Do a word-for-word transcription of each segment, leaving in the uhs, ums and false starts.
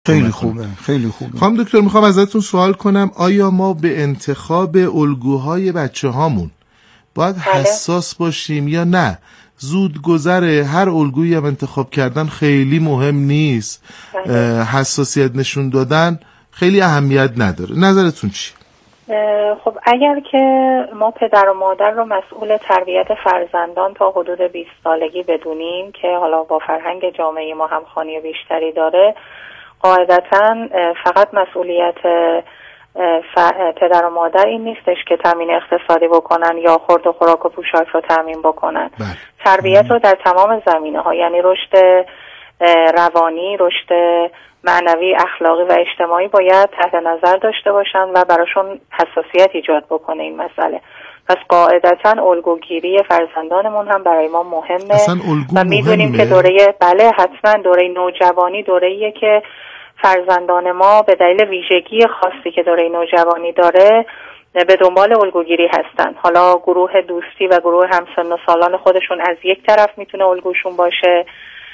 خیلی خوبه خیلی خوبه. خانم دکتر میخوام ازتون سوال کنم آیا ما به انتخاب الگوهای بچه هامون باید حساس باشیم یا نه؟ زود گذره، هر الگویی هم انتخاب کردن خیلی مهم نیست، حساسیت نشون دادن خیلی اهمیت نداره. نظرتون چی؟ خب اگر که ما پدر و مادر رو مسئول تربیت فرزندان تا حدود بیست سالگی بدونیم که حالا با فرهنگ جامعه ما همخوانی بیشتری داره، قاعدتاً فقط مسئولیت پدر و مادر این نیستش که تامین اقتصادی بکنن یا خورد و خوراک و پوشاک رو تامین بکنن. بله. تربیت رو در تمام زمینه ها، یعنی رشد روانی، رشد معنوی، اخلاقی و اجتماعی باید تحت نظر داشته باشن و براشون حساسیت ایجاد بکنه این مسئله. پس قاعدتاً الگوگیری فرزندانمون هم برای ما مهمه و میدونیم که دوره بله حتما دوره نوجوانی دوره‌ایه که فرزندان ما به دلیل ویژگی خاصی که دوره نوجوانی داره به دنبال الگوگیری هستن. حالا گروه دوستی و گروه همسن و سالان خودشون از یک طرف میتونه الگوشون باشه،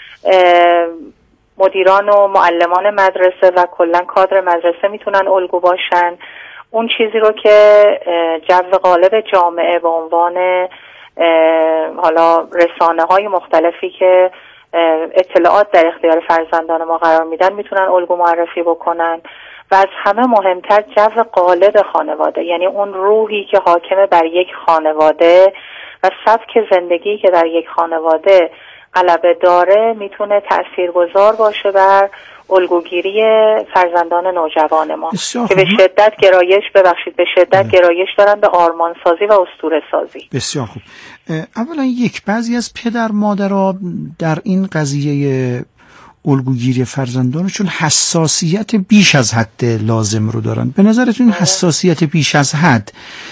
مدیران و معلمان مدرسه و کلا کادر مدرسه میتونن الگو باشن. اون چیزی رو که جو غالب جامعه به عنوان حالا رسانه های مختلفی که اطلاعات در اختیار فرزندان ما قرار میدن میتونن الگو معرفی بکنن و از همه مهمتر جو غالب خانواده، یعنی اون روحی که حاکم بر یک خانواده و سبک زندگی که در یک خانواده غلبه داره میتونه تاثیرگذار باشه بر الگوگیری فرزندان نوجوان ما که به شدت گرایش ببخشید به شدت اه. گرایش دارن به آرمانسازی و اسطوره سازی. بسیار خوب. اولا یک بعضی از پدر مادرها در این قضیه الگوگیری فرزندانشون حساسیت بیش از حد لازم رو دارن. به نظرتون حساسیت بیش از حد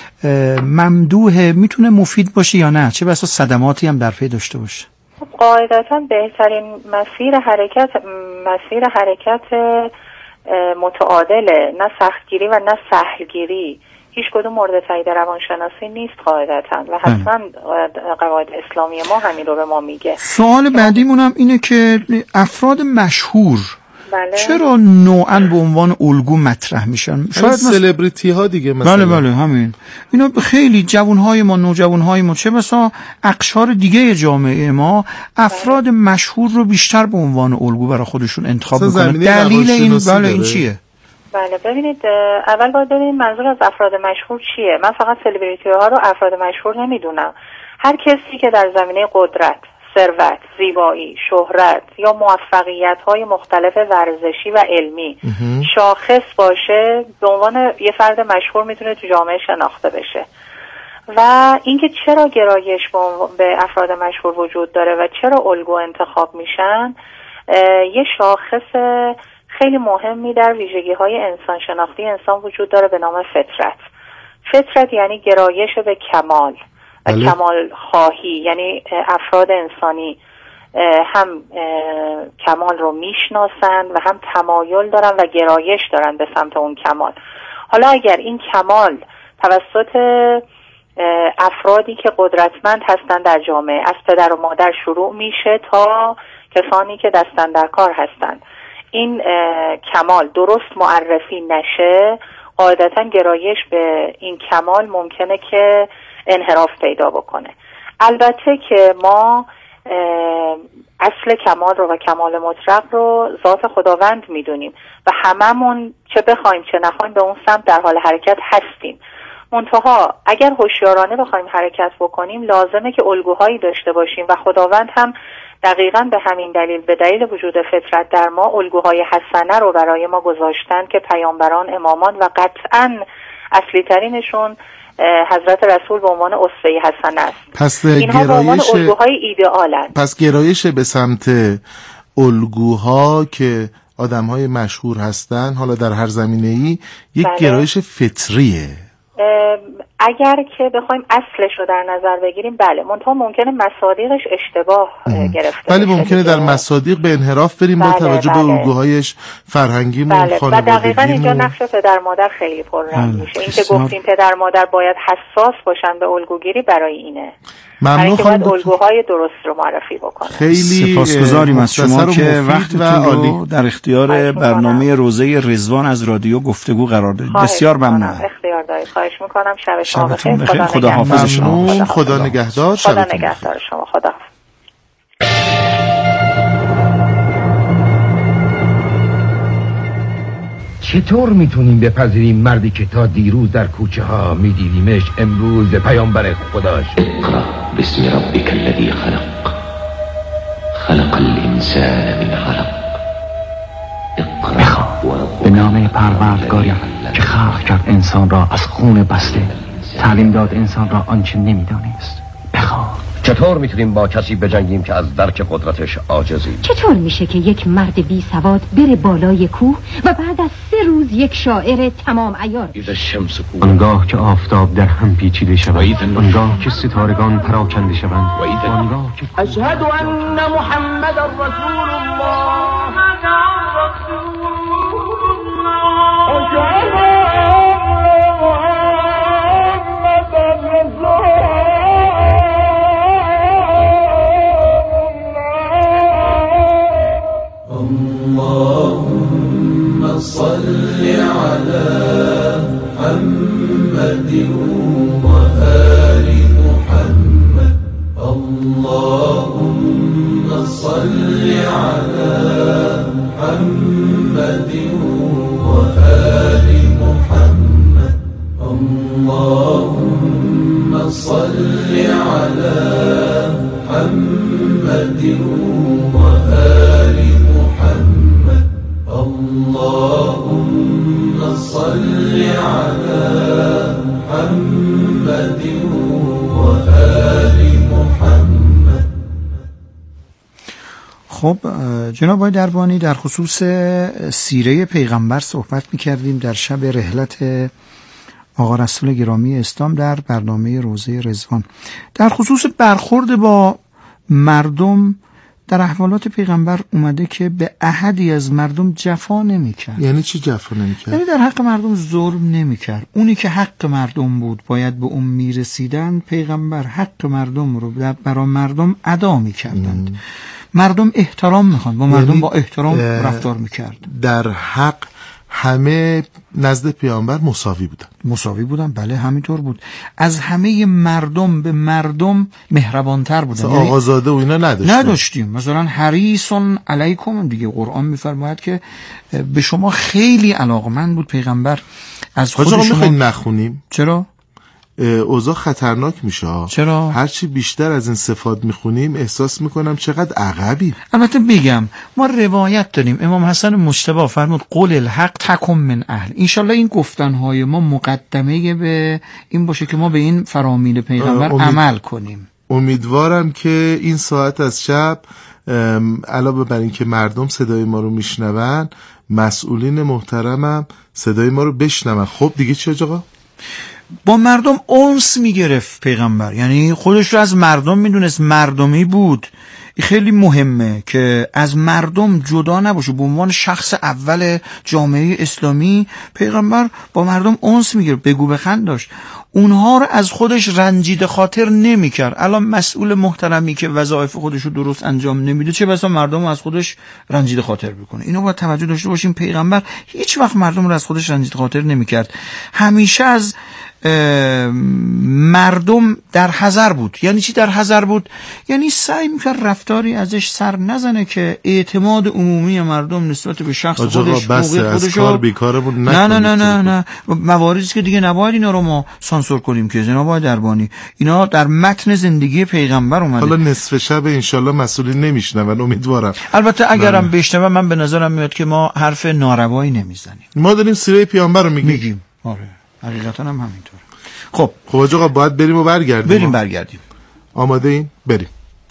ممدوحه، میتونه مفید باشه یا نه؟ چه بسا صدماتی هم در پی داشته باشه؟ قاعدتاً بهترین مسیر حرکت مسیر حرکت متعادله، نه سختگیری و نه سهلگیری. هیچ کدوم مورد تایید روانشناسی نیست قاعدتاً و حتما قواعد اسلامی ما همین رو به ما میگه. سوال بعدیمونم اینه که افراد مشهور بله. چرا نوعاً به عنوان الگو مطرح میشن؟ شاید سلبریتی ها دیگه مثلا. بله بله همین. اینا خیلی جوانهای ما، نوجوانهای ما، چه بسا اقشار دیگه جامعه ما افراد بله. مشهور رو بیشتر به عنوان الگو برای خودشون انتخاب میکنن. دلیل این بله این چیه؟ بله ببینید، اول باید ببینید منظور از افراد مشهور چیه. من فقط سلبریتی ها رو افراد مشهور نمیدونم. هر کسی که در زمینه قدرت، ثروت، زیبایی، شهرت یا موفقیت‌های مختلف ورزشی و علمی شاخص باشه به عنوان یه فرد مشهور میتونه تو جامعه شناخته بشه. و اینکه چرا گرایش به افراد مشهور وجود داره و چرا الگو انتخاب میشن، یه شاخص خیلی مهمی در ویژگی‌های انسان شناختی انسان وجود داره به نام فطرت. فطرت یعنی گرایش به کمال و بله. کمال خواهی، یعنی افراد انسانی هم کمال رو میشناسن و هم تمایل دارن و گرایش دارن به سمت اون کمال. حالا اگر این کمال توسط افرادی که قدرتمند هستن در جامعه از پدر و مادر شروع میشه تا کسانی که دستن در کار هستن، این کمال درست معرفی نشه، قاعدتا گرایش به این کمال ممکنه که انحراف پیدا بکنه. البته که ما اصل کمال رو و کمال مطلق رو ذات خداوند میدونیم و هممون چه بخوایم چه نخوایم به اون سمت در حال حرکت هستیم. منتها اگر هوشیارانه بخوایم حرکت بکنیم لازمه که الگوهایی داشته باشیم و خداوند هم دقیقاً به همین دلیل، به دلیل وجود فطرت در ما، الگوهای حسنه رو برای ما گذاشتن که پیامبران، امامان و قطعاً اصلی ترینشون حضرت رسول به عنوان اسوه حسنه است. پس اینها گرایش... به عنوان الگوهای ایدئالن. پس گرایش به سمت الگوها که آدم‌های مشهور هستن، حالا در هر زمینه‌ای، یک بله. گرایش فطریه. اگر که بخوایم اصلش رو در نظر بگیریم بله، منتها ممکنه مصادیقش اشتباه گرفته ولی ممکنه در مصادیق به انحراف بریم بله، با توجه بله. به الگوهایش فرهنگیمون بله. خانوادگیمون. و دقیقاً اینجا نقش پدر مادر خیلی پررنگ میشه. این که گفتیم پدر مادر باید حساس باشن به الگوگیری برای اینه. ممنون خانم دکتر. الگوهای درست رو معرفی بکنه. خیلی سپاسگزاریم از شما که وقتتون رو در اختیار برنامه روزه رضوان از رادیو گفتگو قرار دادید. بسیار ممنونم. اختیار دارید. خواهش میکنم. شب شما بخیر. خدا, خدا حافظ شما. خدا, خدا نگهدار. خدا نگهدار شما. خدا. چطور میتونیم بپذیریم مردی که تا دیروز در کوچه ها میدیدیمش امروز پیامبر خداش؟ اقرأ باسم ربك الذي خلق خلق الانسان من علق. بخوان به نام پروردگاری که خلق کرد انسان را از خون بسته، تعلیم داد انسان را آنچه نمیدانست. بخوان. چطور میتونیم با کسی بجنگیم که از درک قدرتش عاجزیم؟ چطور میشه که یک مرد بی سواد بره بالای کوه و بعد از سه روز یک شاعر تمام عیار؟ آنگاه که آفتاب در هم پیچیده شود، آنگاه که ستارگان پراکنده شوند، آنگاه که اشهد ان محمد رسول الله. اللهم صل على محمد وآل محمد. اللهم صل على محمد وآل محمد. اللهم صل على محمد وآل محمد. اللهم صل على محمد وآل محمد. خب جناب آقای دربانی، در خصوص سیره پیغمبر صحبت می‌کردیم در شب رحلت آقا رسول گرامی اسلام در برنامه روزه رضوان. در خصوص برخورد با مردم در احوالات پیغمبر اومده که به احدی از مردم جفا نمی‌کرد. یعنی چی جفا نمی‌کرد؟ یعنی در حق مردم ظلم نمی‌کرد. اونی که حق مردم بود باید به اون میرسیدن، پیغمبر حق مردم رو برای مردم ادا می‌کردند. مردم احترام می‌خوان، با مردم یعنی با احترام رفتار می‌کرد. در حق همه نزد پیامبر مساوی بودن. مساوی بودن، بله همینطور بود. از همه مردم به مردم مهربانتر بودن. یعنی آقازاده و اینا نداشتیم. نداشتیم. مثلا حریصون علیکم دیگه قرآن میفرماید که به شما خیلی علاقمند بود پیغمبر. از خود شما میخواین نخونیم؟ چرا؟ اوضاع خطرناک میشه. چرا؟ هرچی بیشتر از این صفات میخونیم احساس میکنم چقدر عقبی. البته بگم ما روایت داریم امام حسن مجتبی فرمود قول الحق تکن من اهل. انشالله این گفتنهای ما مقدمه به این باشه که ما به این فرامین پیغمبر امید... عمل کنیم. امیدوارم که این ساعت از شب علاوه بر این که مردم صدای ما رو میشنون، مسئولین محترمم صدای ما رو بشنون. خب دیگه چی آقا؟ با مردم انس میگرفت پیغمبر، یعنی خودش رو از مردم میدونست، مردمی بود. خیلی مهمه که از مردم جدا نباشه. به عنوان شخص اول جامعه اسلامی پیغمبر با مردم انس میگرفت، بگو بخند داشت. اونها رو از خودش رنجیده خاطر نمیکرد. الان مسئول محترمی که وظایف خودش رو درست انجام نمیده، چه بسا مردم رو از خودش رنجیده خاطر بکنه. اینو باید توجه داشته باشیم. پیغمبر هیچ وقت مردم رو از خودش رنجیده خاطر نمیکرد. همیشه از مردم در حذر بود. یعنی چی در حذر بود؟ یعنی سعی میکرد رفتاری ازش سر نزنه که اعتماد عمومی مردم نسبت به شخص خودش، موقع خودش کار بیکارمون نه نه نه نه نه مواردی که دیگه نباید اینا رو ما سانسور کنیم که جناب آقای دربانی. اینا در متن زندگی پیغمبر اومده. حالا نصف شب انشالله مسئولین نمیشنون، امیدوارم. البته اگرم بشنون من به نظرم میاد که ما حرف ناروایی نمیزنیم. ما داریم سیره پیامبر رو میگیم. میگیم. آره. حقیقتا هم همینطوره. خب خب آقا باید بریم و برگردیم. بریم برگردیم. آماده این؟ بریم.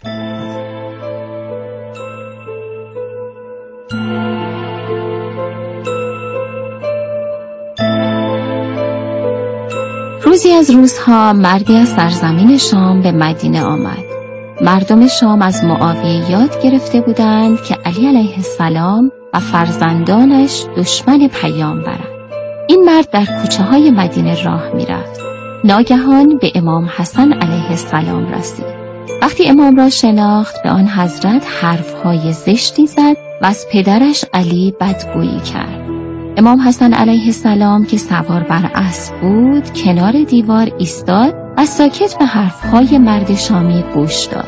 روزی از روزها مردی از سرزمین شام به مدینه آمد. مردم شام از معاویه یاد گرفته بودند که علی علیه السلام و فرزندانش دشمن پیامبرند. این مرد در کوچه های مدینه راه می رفت. ناگهان به امام حسن علیه السلام رسید. وقتی امام را شناخت به آن حضرت حرفهای زشتی زد و از پدرش علی بدگویی کرد. امام حسن علیه السلام که سوار بر اسب بود کنار دیوار ایستاد و ساکت به حرفهای مرد شامی گوش داد.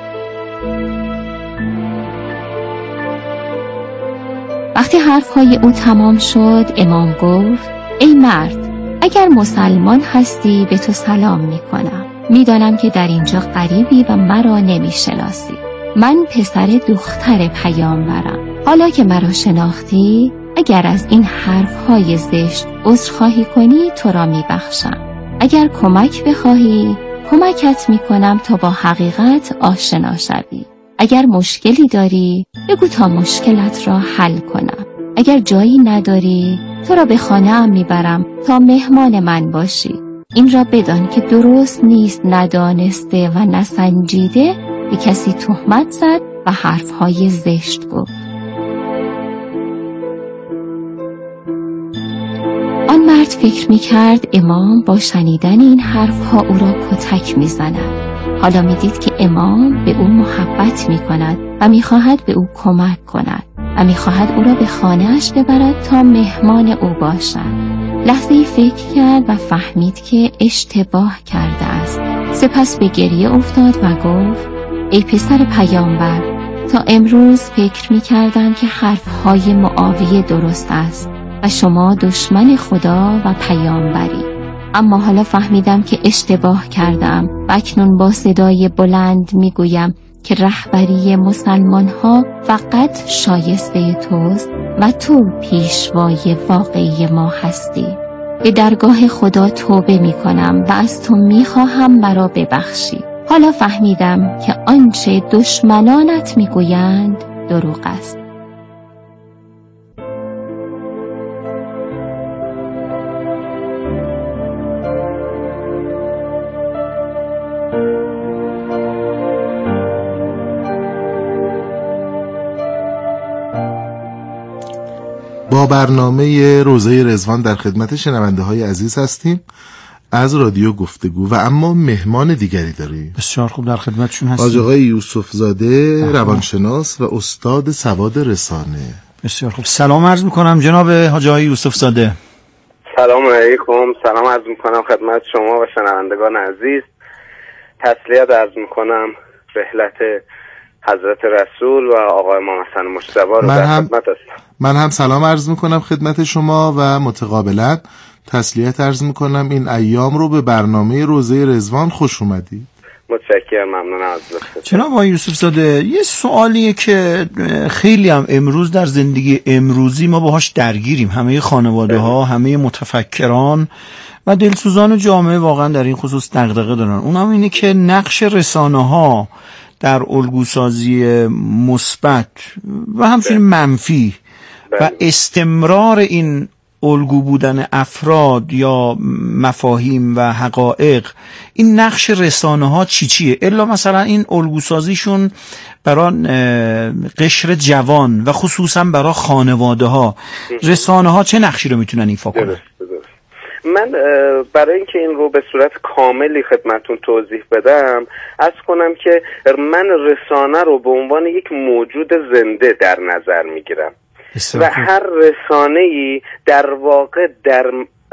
وقتی حرفهای او تمام شد امام گفت: ای مرد، اگر مسلمان هستی به تو سلام می کنم. می دانم که در اینجا غریبی و مرا نمی شناسی. من پسر دختر پیامبرم. حالا که مرا شناختی، اگر از این حرفهای زشت عذرخواهی کنی تو را می بخشم. اگر کمک بخواهی کمکت می کنم تا با حقیقت آشنا شوی. اگر مشکلی داری بگو تا مشکلت را حل کنم. اگر جایی نداری تو را به خانه ام میبرم تا مهمان من باشی. این را بدان که درست نیست ندانسته و نسنجیده به کسی تهمت زد و حرفهای زشت گفت. آن مرد فکر میکرد امام با شنیدن این حرفها او را کتک میزند. حالا میدید که امام به او محبت میکند و میخواهد به او کمک کند و میخواهد او را به خانه‌اش ببرد تا مهمان او باشد. لحظه‌ای فکر کرد و فهمید که اشتباه کرده است. سپس به گریه افتاد و گفت: ای پسر پیامبر، تا امروز فکر میکردم که حرفهای معاویه درست است و شما دشمن خدا و پیامبری. اما حالا فهمیدم که اشتباه کردم و اکنون با صدای بلند میگویم که رهبری مسلمان ها فقط شایسته توست و تو پیشوای واقعی ما هستی. به درگاه خدا توبه می کنم و از تو می خواهم مرا ببخشی. حالا فهمیدم که آنچه دشمنانت می گویند دروغ است. با برنامه روزه رضوان در خدمت شنونده های عزیز هستیم از رادیو گفتگو و اما مهمان دیگری داریم. بسیار خوب، در خدمتشون هستیم. حاج آقای یوسف زاده، روانشناس و استاد سواد رسانه. بسیار خوب، سلام عرض میکنم جناب حاج آقای یوسف زاده. سلام علیکم. سلام عرض میکنم خدمت شما و شنوندگان عزیز. تسلیت عرض میکنم رحلت حضرت رسول و آقای امام حسن مجتبی رو در خدمت هستم. من هم سلام عرض میکنم خدمت شما و متقابلا تسلیت عرض میکنم این ایام رو به برنامه روزه رضوان خوش اومدید. متشکرم، ممنونم از لطفتون. جناب آقای یوسف زاده، یه سوالیه که خیلی هم امروز در زندگی امروزی ما باهاش درگیریم، همه خانواده ها، همه متفکران و دلسوزان جامعه واقعا در این خصوص دغدغه دارن. اونم اینه که نقش رسانه ها در الگوسازی مثبت و همچنین منفی و استمرار این الگو بودن افراد یا مفاهیم و حقایق، این نقش رسانه ها چی چیه؟ الا مثلا این الگوسازیشون برای قشر جوان و خصوصا برای خانواده ها، رسانه ها چه نقشی رو میتونن ایفا کنن؟ من برای اینکه این رو به صورت کاملی خدمتون توضیح بدم عرض کنم که من رسانه رو به عنوان یک موجود زنده در نظر میگیرم و هر رسانه‌ای در واقع در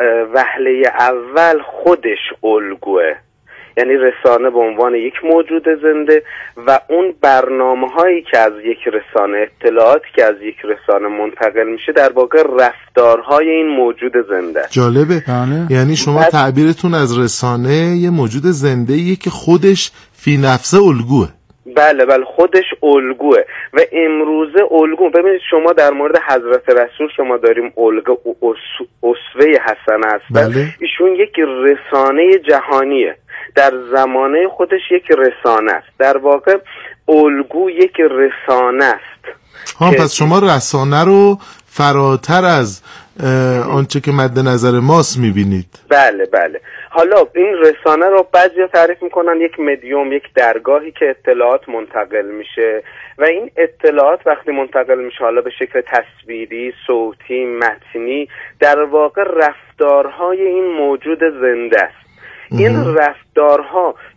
وهله اول خودش الگوه. یعنی رسانه به عنوان یک موجود زنده و اون برنامه‌هایی که از یک رسانه، اطلاعاتی که از یک رسانه منتقل میشه در واقع رفتارهای این موجود زنده. جالبه. یعنی شما تعبیرتون از رسانه یه موجود زنده‌ایه که خودش فی نفسه الگوه. بله بله، خودش الگوه و امروزه الگو. ببینید شما در مورد حضرت رسول شما داریم الگو اسوه حسنه است. بله. ایشون یک رسانه جهانیه، در زمانه خودش یک رسانه است، در واقع الگو یک رسانه است. ها پس شما رسانه رو فراتر از آنچه که مد نظر ماست میبینید. بله بله. حالا این رسانه رو بعضیا تعریف میکنن یک مدیوم، یک درگاهی که اطلاعات منتقل میشه و این اطلاعات وقتی منتقل میشه حالا به شکل تصویری، صوتی، متنی، در واقع رفتارهای این موجود زنده است. این رفتارها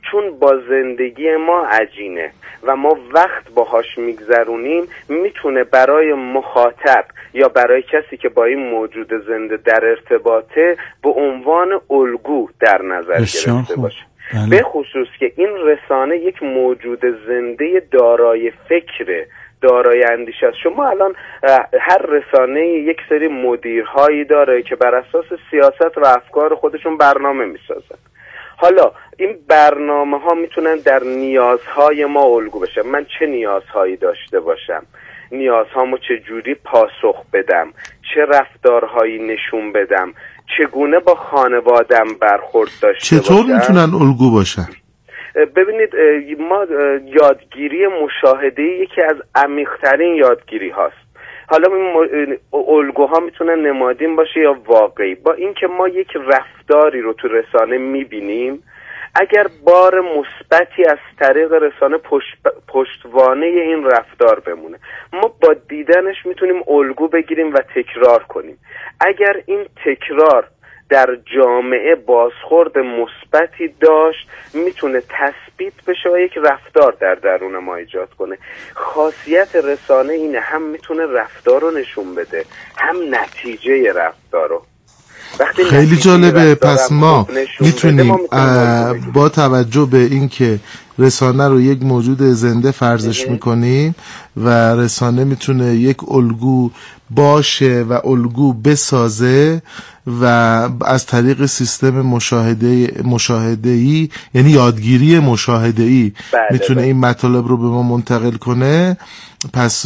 چون با زندگی ما عجینه و ما وقت باهاش میگذرونیم، میتونه برای مخاطب یا برای کسی که با این موجود زنده در ارتباطه به عنوان الگو در نظر گرفته باشه. بله. به خصوص که این رسانه یک موجود زنده دارای فکره، دارای اندیشه است. شما الان هر رسانه یک سری مدیرهایی داره که بر اساس سیاست و افکار خودشون برنامه میسازن. حالا این برنامه ها میتونن در نیازهای ما الگو بشن. من چه نیازهایی داشته باشم، نیازهامو چه جوری پاسخ بدم، چه رفتارهایی نشون بدم، چگونه با خانوادم برخورد داشته چطور باشم. میتونن الگو باشن؟ ببینید ما یادگیری مشاهده یکی از عمیق‌ترین یادگیری هاست. حالا این الگوها میتونن نمادین باشه یا واقعی. با اینکه ما یک رفتاری رو تو رسانه میبینیم، اگر بار مثبتی از طریق رسانه پشت پشتوانه این رفتار بمونه، ما با دیدنش میتونیم الگو بگیریم و تکرار کنیم. اگر این تکرار در جامعه بازخورد مثبتی داشت، میتونه تثبیت بشه و یک رفتار در درون ما ایجاد کنه. خاصیت رسانه اینه، هم میتونه رفتار رو نشون بده، هم نتیجه رفتار رو. خیلی جالبه. پس ما میتونیم با توجه به اینکه رسانه رو یک موجود زنده فرضش میکنیم و رسانه میتونه یک الگو باشه و الگو بسازه و از طریق سیستم مشاهده مشاهده‌ای، یعنی یادگیری مشاهده‌ای، میتونه این مطالب رو به ما منتقل کنه. پس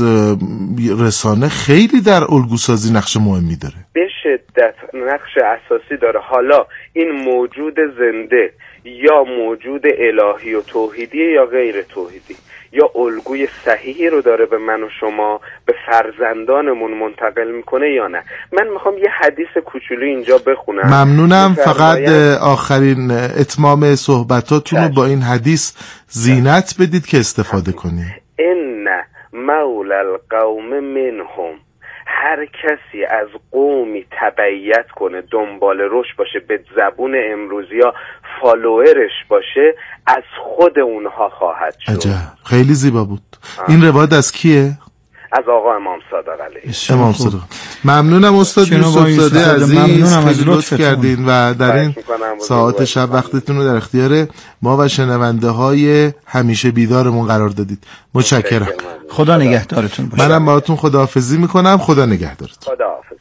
رسانه خیلی در الگو سازی نقش مهمی داره، به شدت نقش اساسی داره. حالا این موجود زنده یا موجود الهی و توحیدی یا غیر توحیدی، یا الگوی صحیحی رو داره به من و شما، به فرزندانمون منتقل میکنه یا نه. من میخوام یه حدیث کوچولو اینجا بخونم. ممنونم. فقط آخرین اتمام صحبتاتون رو با این حدیث زینت بدید که استفاده کنیم. ان مولى القوم منهم، هر کسی از قومی تبعیت کنه، دنبال رشد باشه، به زبون امروزی ها فالوورش باشه، از خود اونها خواهد شد. عجب، خیلی زیبا بود. آه. این روایت از کیه؟ از آقا امام صادق علیه امام صادق. ممنونم استاد یوسف زاده عزیز، خیلی لطف کردین و در این ساعات شب وقتتون رو در اختیار ما و شنونده های همیشه بیدارمون قرار دادید. متشکرم. خدا نگهدارتون باشه. منم باهاتون خداحافظی میکنم. خدا نگهدارتون. خداحافظ.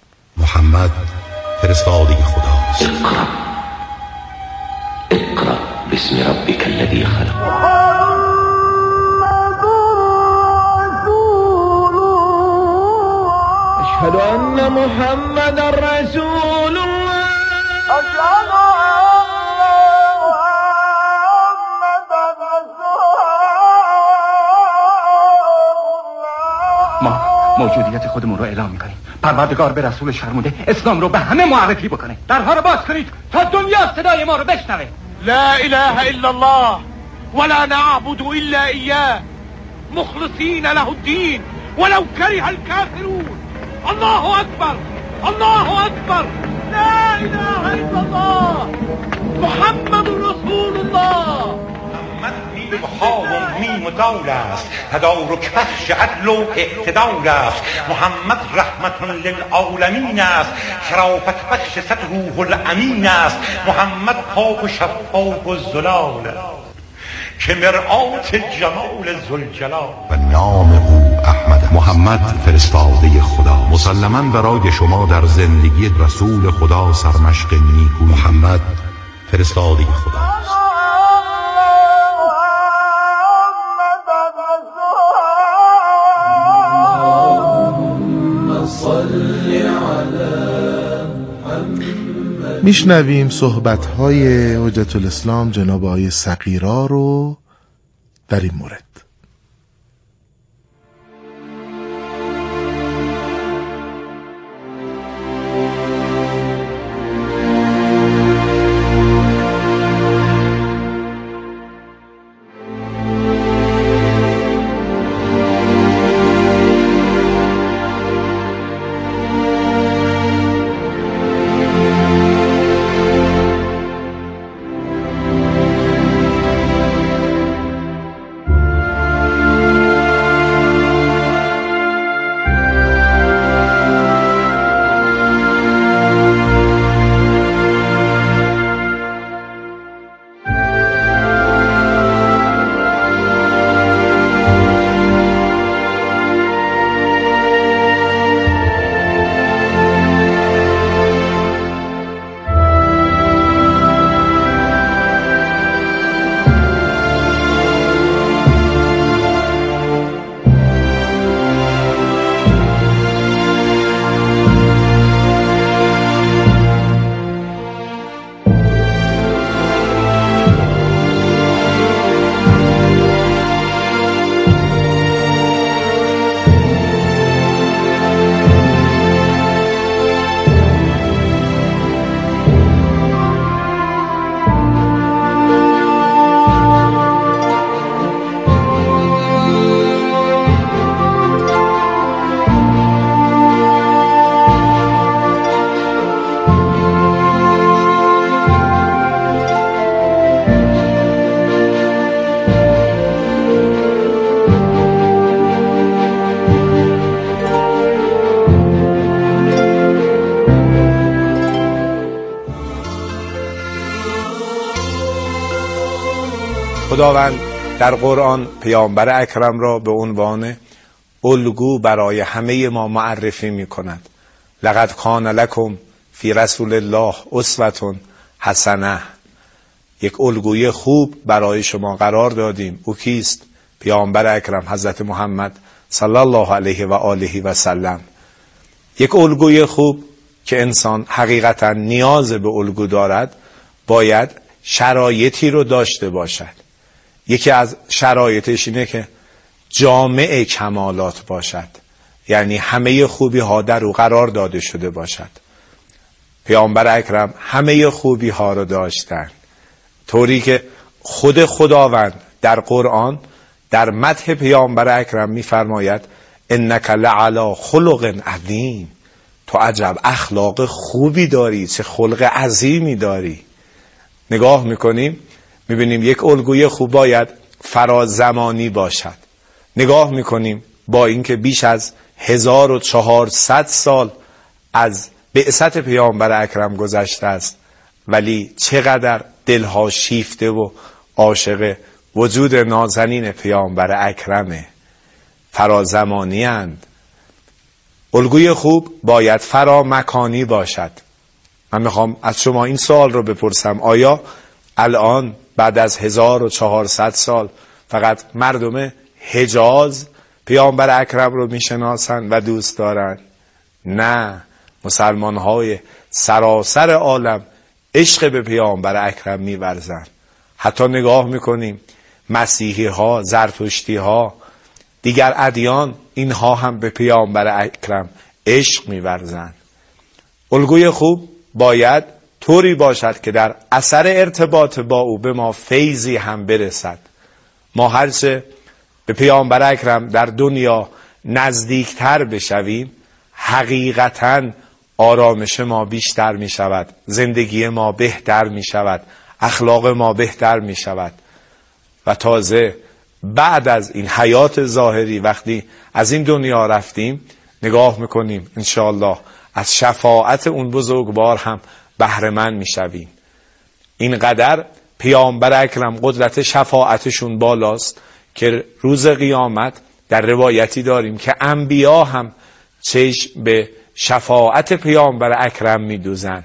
محمد فرستاده خداست. اقرأ باسم ربك الذي خلق. أشهد أن محمد رسول الله. أشهد ما موجودیت خودمون رو اعلام میکنیم. پروردگار به رسول شرموده اسلام رو به همه معرفی بکنه. درها رو باز کنید تا دنیا صدای ما رو بشنوه. لا إله إلا الله ولا نعبد إلا إياه مخلصين له الدين ولو كره الكافرون. الله أكبر الله أكبر لا إله إلا الله محمد رسول الله. محمد میم ها و میم دال است، تدارک بخش عدل و اعتدال است. محمد رحمت للعالمین است، شرافت بخش صد روح الامین است. محمد پاک و شفاف و زلال که مرآت جمال ذوالجلال. و نام او احمد. محمد فرستاده خدا، مسلماً برای شما در زندگی رسول خدا سرمشق نیکو. محمد فرستاده خداست. میشنویم صحبت‌های حجت الاسلام جناب آقای صقیرا رو در این مورد. خداوند در قرآن پیامبر اکرم را به عنوان الگو برای همه ما معرفی می کند. لقد کان لکم فی رسول الله اسوة حسنه. یک الگوی خوب برای شما قرار دادیم. او کیست؟ پیامبر اکرم حضرت محمد صلی الله علیه و آله و سلم. یک الگوی خوب که انسان حقیقتا نیاز به الگو دارد باید شرایطی رو داشته باشد. یکی از شرایطش اینه که جامع کمالات باشد، یعنی همه خوبی ها در او قرار داده شده باشد. پیامبر اکرم همه خوبی ها رو داشتن، طوری که خود خداوند در قرآن در مدح پیامبر اکرم می‌فرماید انک لعلی خلق عظیم. تو عجب اخلاق خوبی داری، چه خلق عظیمی داری. نگاه میکنیم میبینیم یک الگوی خوب باید فرازمانی باشد. نگاه میکنیم با اینکه بیش از هزار و چهارصد سال از بعثت پیامبر اکرم گذشته است، ولی چقدر دلها شیفته و عاشق وجود نازنین پیامبر اکرمه. فرازمانی اند. الگوی خوب باید فرامکانی باشد. من میخوام از شما این سوال رو بپرسم، آیا الان بعد از هزار و چهارصد سال فقط مردم حجاز پیامبر اکرم رو میشناسن و دوست دارن؟ نه، مسلمان های سراسر عالم عشق به پیامبر اکرم میورزن. حتی نگاه میکنیم مسیحی ها، زرتشتی ها، دیگر ادیان، اینها هم به پیامبر اکرم عشق میورزن. الگوی خوب باید طوری باشد که در اثر ارتباط با او به ما فیضی هم برسد. ما هرچه به پیامبر اکرم در دنیا نزدیکتر بشویم، حقیقتاً آرامش ما بیشتر می شود، زندگی ما بهتر می شود، اخلاق ما بهتر می شود. و تازه بعد از این حیات ظاهری وقتی از این دنیا رفتیم نگاه میکنیم انشاءالله از شفاعت اون بزرگوار هم بهره مند میشویم. اینقدر پیامبر اکرم قدرت شفاعتشون بالاست که روز قیامت در روایتی داریم که انبیا هم چشم به شفاعت پیامبر اکرم میدوزن،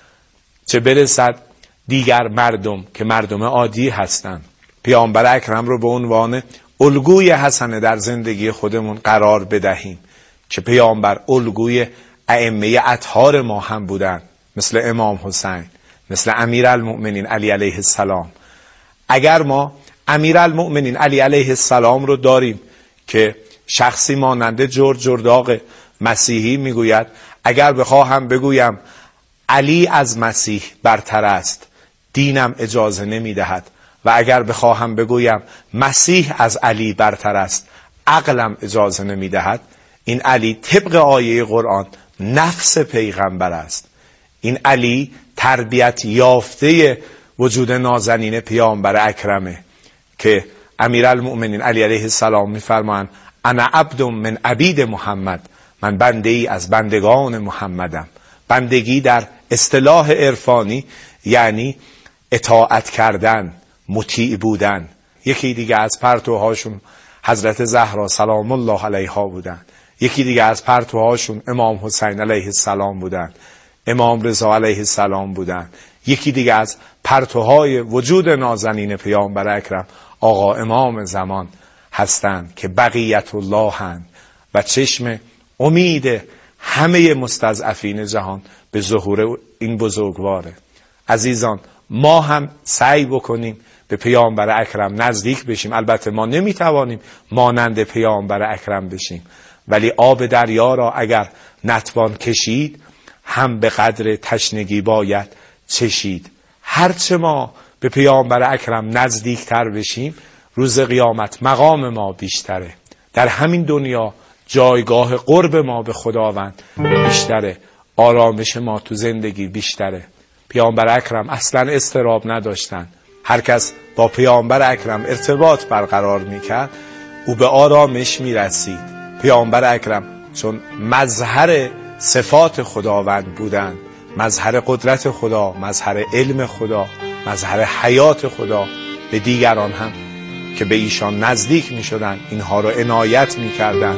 چه برسد دیگر مردم که مردم عادی هستند. پیامبر اکرم رو به عنوان الگوی حسنه در زندگی خودمون قرار بدهیم که پیامبر الگوی ائمه اطهار ما هم بودن، مثل امام حسین، مثل امیرالمؤمنین علی علیه السلام. اگر ما امیرالمؤمنین علی علیه السلام رو داریم که شخصی مانند جورج جرداق مسیحی میگوید اگر بخواهم بگویم علی از مسیح برتر است دینم اجازه نمیدهد، و اگر بخواهم بگویم مسیح از علی برتر است عقلم اجازه نمیدهد. این علی طبق آیه قرآن نفس پیغمبر است. این علی تربیت یافته وجود نازنین پیامبر اکرمه که امیرالمؤمنین علی علیه السلام میفرمایند انا عبد من عبید محمد، من بنده ای از بندگان محمدم. بندگی در اصطلاح عرفانی یعنی اطاعت کردن، مطیع بودن. یکی دیگه از پرتوهاشون حضرت زهرا سلام الله علیها بودن، یکی دیگه از پرتوهاشون امام حسین علیه السلام بودن، امام رضا علیه السلام بودن. یکی دیگه از پرتوهای وجود نازنین پیامبر اکرم آقا امام زمان هستند که بقیت الله هستند و چشم امید همه مستضعفین جهان به ظهور این بزرگواره. عزیزان، ما هم سعی بکنیم به پیامبر اکرم نزدیک بشیم. البته ما نمیتوانیم مانند پیامبر اکرم بشیم، ولی آب دریا را اگر نتوان کشید هم به قدر تشنگی باید چشید. هرچه ما به پیامبر اکرم نزدیکتر بشیم روز قیامت مقام ما بیشتره، در همین دنیا جایگاه قرب ما به خداوند بیشتره، آرامش ما تو زندگی بیشتره. پیامبر اکرم اصلا اضطراب نداشتن. هر کس با پیامبر اکرم ارتباط برقرار میکرد او به آرامش میرسید. پیامبر اکرم چون مظهر صفات خداوند بودند، مظهر قدرت خدا، مظهر علم خدا، مظهر حیات خدا، به دیگران هم که به ایشان نزدیک می شدن، اینها رو عنایت می کردن.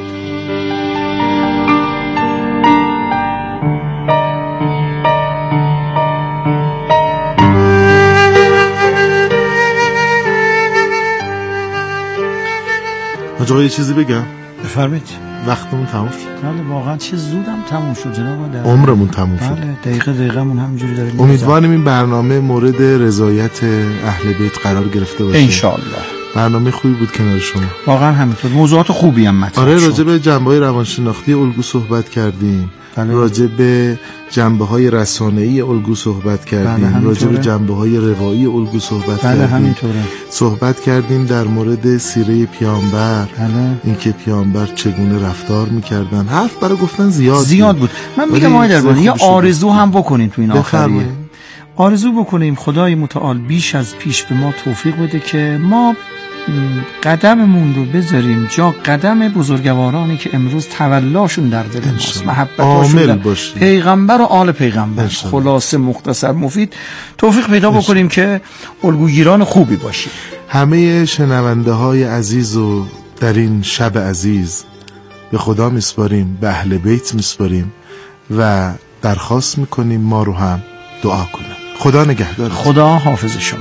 آقا یه چیزی بگم؟ بفرمایید. وقتمون تموم شد. بله واقعا چه زودم تموم شد جناب. در عمرمون تموم شد. بله دقیقه دقیقمون همینجوری داره. امیدواریم این برنامه مورد رضایت اهل بیت قرار گرفته باشه. ان شاء الله. برنامه خوبی بود کنار شما. واقعا همینطور. موضوعات خوبی هم مطرح آره، شد. راجع به جنبه‌های روانشناختی الگو صحبت کردیم. بله. راجع به جنبه‌های رسانه‌ای الگو صحبت کردیم. بله، راجع به جنبه‌های روایی الگو صحبت بله، کردیم. همینطوره. صحبت کردیم در مورد سیره پیامبر. بله. اینکه پیامبر چگونه رفتار می‌کردن. حرف برای گفتن زیاد زیاد بود. من میگم آقای دربانی یه آرزو هم بکنین تو این آخریه. آرزو بکنیم خدای متعال بیش از پیش به ما توفیق بده که ما قدممون رو بذاریم جا قدم بزرگوارانی که امروز تولاشون در دل ماست، محبتاشون در پیغمبر و آل پیغمبر. خلاصه مختصر مفید توفیق پیدا بکنیم که الگوگیران خوبی باشیم. همه شنونده های عزیز و در این شب عزیز به خدا میسپاریم، به اهل بیت میسپاریم و درخواست میکنیم ما رو هم دعا کنیم. خدا نگهدار. خدا حافظ شما.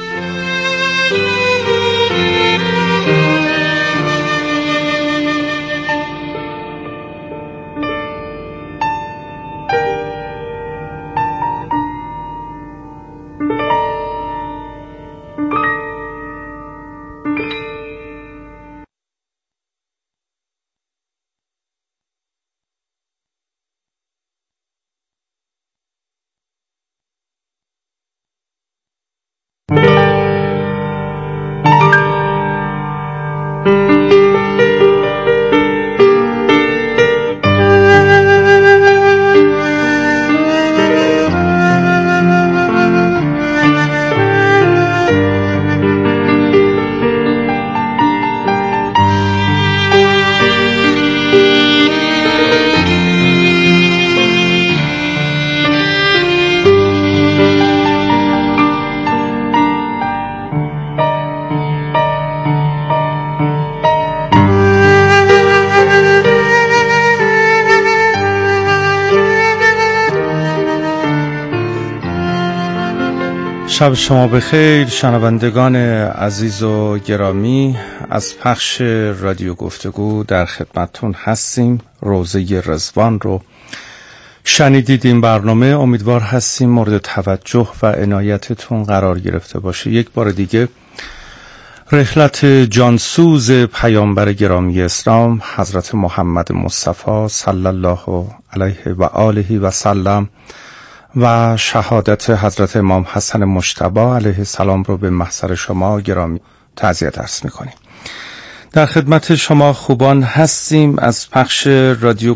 شب شما بخیر شنوندگان عزیز و گرامی. از پخش رادیو گفتگو در خدمتتون هستیم. روزه رضوان رو شنیدید. این برنامه امیدوار هستیم مورد توجه و عنایتتون قرار گرفته باشه. یک بار دیگه رحلت جانسوز پیامبر گرامی اسلام حضرت محمد مصطفی صلی الله علیه و آله و سلم و شهادت حضرت امام حسن مجتبی علیه السلام رو به محضر شما گرامی تعزیت عرض می‌کنیم. در خدمت شما خوبان هستیم از پخش رادیو